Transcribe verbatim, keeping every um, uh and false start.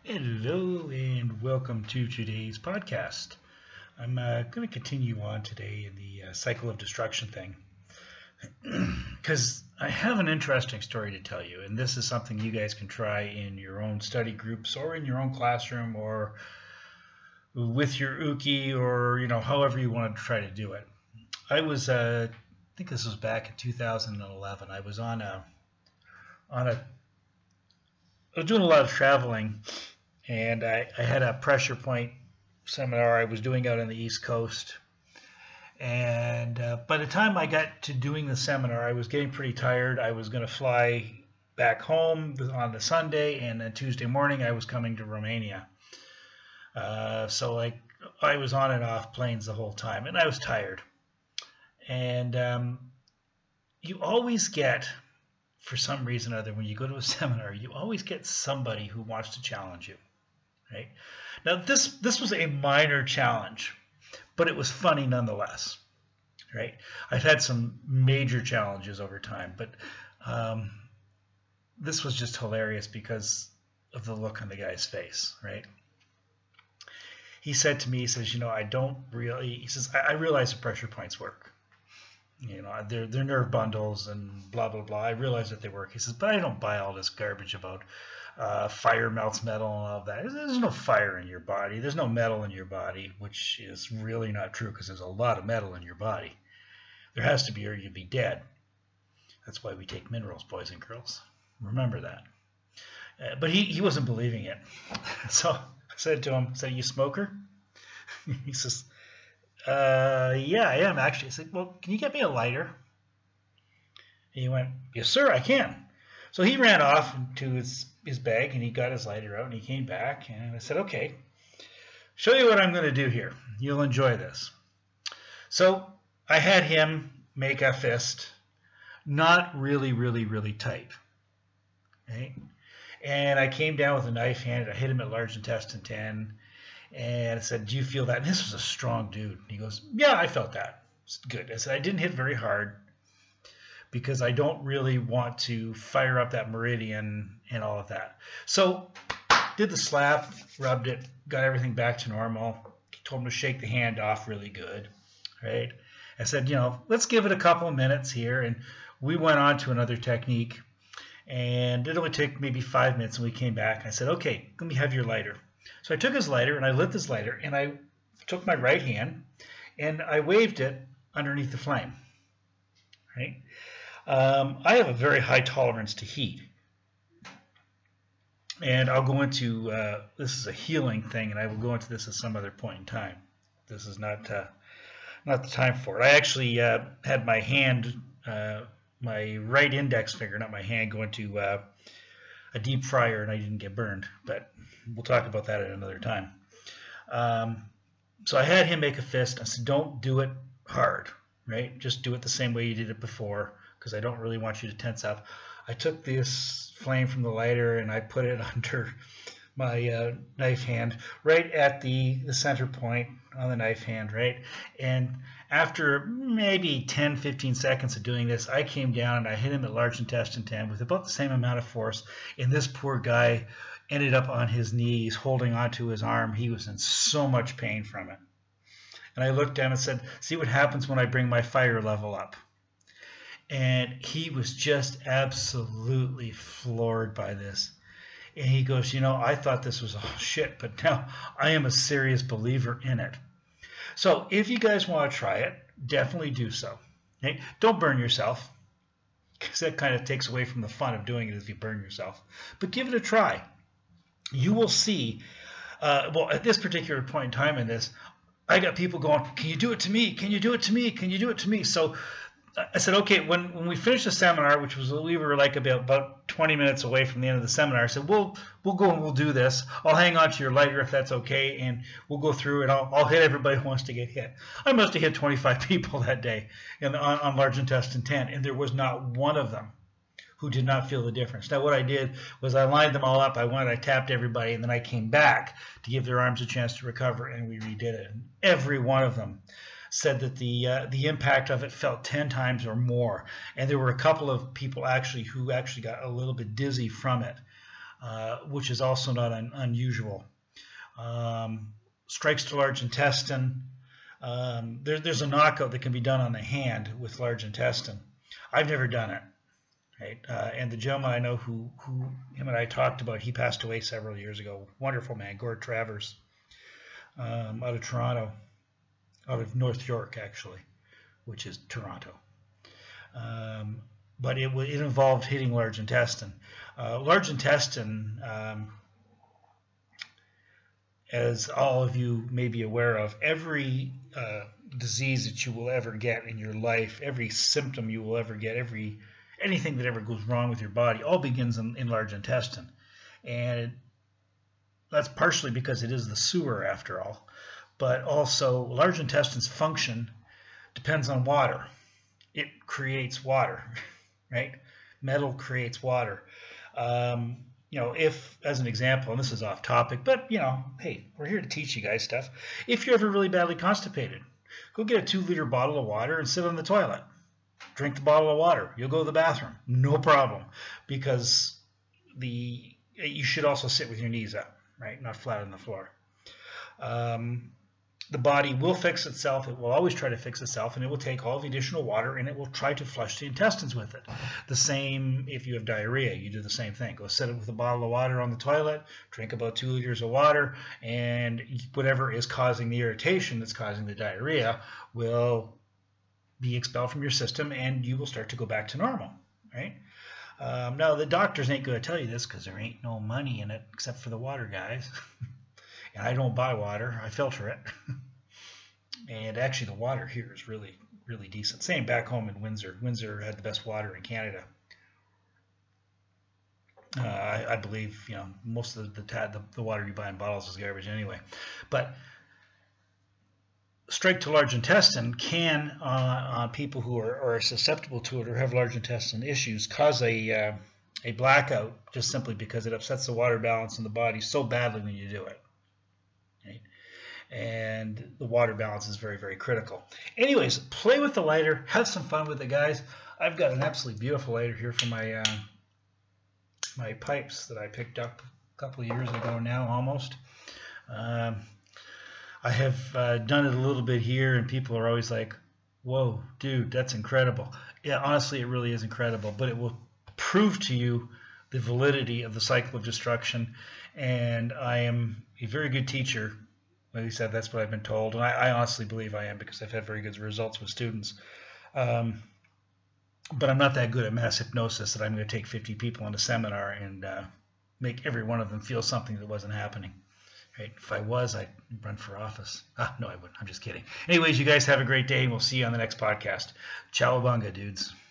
Hello and welcome to today's podcast. I'm uh, going to continue on today in the uh, cycle of destruction thing because I have an interesting story to tell you, and this is something you guys can try in your own study groups or in your own classroom or with your Uki or you know however you want to try to do it. I was, uh, I think this was back in two thousand eleven. I was on a on a I was doing a lot of traveling, and I, I had a pressure point seminar I was doing out on the East Coast. And uh, by the time I got to doing the seminar, I was getting pretty tired. I was going to fly back home on the Sunday, and then Tuesday morning I was coming to Romania. Uh, so I, I was on and off planes the whole time, and I was tired. And um, you always get, for some reason or other, when you go to a seminar, you always get somebody who wants to challenge you, right? Now, this this was a minor challenge, but it was funny nonetheless, right? I've had some major challenges over time, but um, this was just hilarious because of the look on the guy's face, right? He said to me, he says, you know, I don't really, he says, I, I realize the pressure points work. You know, they're, they're nerve bundles and blah, blah, blah. I realize that they work. He says, but I don't buy all this garbage about uh, fire melts metal and all of that. There's no fire in your body. There's no metal in your body, which is really not true because there's a lot of metal in your body. There has to be or you'd be dead. That's why we take minerals, boys and girls. Remember that. Uh, but he, he wasn't believing it. So I said to him, I said, you smoker? He says, Uh, yeah, I am actually. I said, well, can you get me a lighter? And he went, yes, sir, I can. So he ran off to his, his bag and he got his lighter out and he came back and I said, okay, show you what I'm going to do here. You'll enjoy this. So I had him make a fist, not really, really, really tight. Right? And I came down with a knife hand. I hit him at large intestine ten. And I said, do you feel that? And this was a strong dude. And he goes, yeah, I felt that. It's good. I said, I didn't hit very hard because I don't really want to fire up that meridian and all of that. So did the slap, rubbed it, got everything back to normal. Told him to shake the hand off really good, right? I said, you know, let's give it a couple of minutes here. And we went on to another technique. And it only took maybe five minutes and we came back. And I said, okay, let me have your lighter. So I took his lighter and I lit this lighter and I took my right hand and I waved it underneath the flame. Right? Um, I have a very high tolerance to heat. And I'll go into, uh, this is a healing thing and I will go into this at some other point in time. This is not, uh, not the time for it. I actually uh, had my hand, uh, my right index finger, not my hand, go into uh, a deep fryer and I didn't get burned, but we'll talk about that at another time. Um, so I had him make a fist. I said, don't do it hard, right? Just do it the same way you did it before because I don't really want you to tense up. I took this flame from the lighter and I put it under my uh, knife hand right at the, the center point on the knife hand, right? And after maybe ten, fifteen seconds of doing this, I came down and I hit him at large intestine ten with about the same amount of force. And this poor guy ended up on his knees, holding onto his arm. He was in so much pain from it. And I looked down and said, see what happens when I bring my fire level up. And he was just absolutely floored by this. And he goes, you know, I thought this was oh, shit, but now I am a serious believer in it. So if you guys want to try it, definitely do so. Okay? Don't burn yourself, because that kind of takes away from the fun of doing it if you burn yourself. But give it a try. You will see, uh, well, at this particular point in time in this, I got people going, can you do it to me? Can you do it to me? Can you do it to me? So I said, okay, when, when we finished the seminar, which was, we were like about, about twenty minutes away from the end of the seminar, I said, we'll, we'll go and we'll do this. I'll hang on to your lighter if that's okay, and we'll go through and I'll, I'll hit everybody who wants to get hit. I must have hit twenty-five people that day in, on, on large intestine ten, and there was not one of them who did not feel the difference. Now, what I did was I lined them all up. I went, I tapped everybody, and then I came back to give their arms a chance to recover, and we redid it. And every one of them said that the uh, the impact of it felt ten times or more. And there were a couple of people actually who actually got a little bit dizzy from it. uh, which is also not un- unusual. Um, strikes to large intestine. Um, there, there's a knockout that can be done on the hand with large intestine. I've never done it. Right? Uh, and the gentleman I know who, who him and I talked about, he passed away several years ago. Wonderful man, Gord Travers, um, out of Toronto, out of North York, actually, which is Toronto. Um, but it, it involved hitting large intestine. Uh, large intestine, um, as all of you may be aware of, every uh, disease that you will ever get in your life, every symptom you will ever get, every anything that ever goes wrong with your body, all begins in, in large intestine. And that's partially because it is the sewer after all, but also large intestine's function depends on water. It creates water, right? Metal creates water. Um, you know, if, as an example, and this is off topic, but, you know, hey, we're here to teach you guys stuff. If you're ever really badly constipated, go get a two-liter bottle of water and sit on the toilet. Drink the bottle of water. You'll go to the bathroom. No problem. Because the you should also sit with your knees up, right? Not flat on the floor. Um, the body will fix itself. It will always try to fix itself, and it will take all the additional water, and it will try to flush the intestines with it. The same if you have diarrhea. You do the same thing. Go sit with a bottle of water on the toilet, drink about two liters of water, and whatever is causing the irritation that's causing the diarrhea will be expelled from your system, and you will start to go back to normal, right? Um, now, the doctors ain't going to tell you this because there ain't no money in it except for the water guys. And I don't buy water. I filter it. And actually, the water here is really, really decent. Same back home in Windsor. Windsor had the best water in Canada. Uh, I, I believe, you know, most of the, the, the water you buy in bottles is garbage anyway. But strike to large intestine can, uh, on people who are, are susceptible to it or have large intestine issues, cause a uh, a blackout just simply because it upsets the water balance in the body so badly when you do it. Right? And the water balance is very, very critical. Anyways, play with the lighter, have some fun with it, guys. I've got an absolutely beautiful lighter here for my uh, my pipes that I picked up a couple of years ago now, almost. Um, I have uh, done it a little bit here, and people are always like, whoa, dude, that's incredible. Yeah, honestly, it really is incredible, but it will prove to you the validity of the cycle of destruction, and I am a very good teacher. Like I said, that's what I've been told, and I, I honestly believe I am because I've had very good results with students. Um, but I'm not that good at mass hypnosis that I'm going to take fifty people in a seminar and uh, make every one of them feel something that wasn't happening. Right? If I was, I'd run for office. Ah, no, I wouldn't. I'm just kidding. Anyways, you guys have a great day, and we'll see you on the next podcast. Cowabunga, dudes.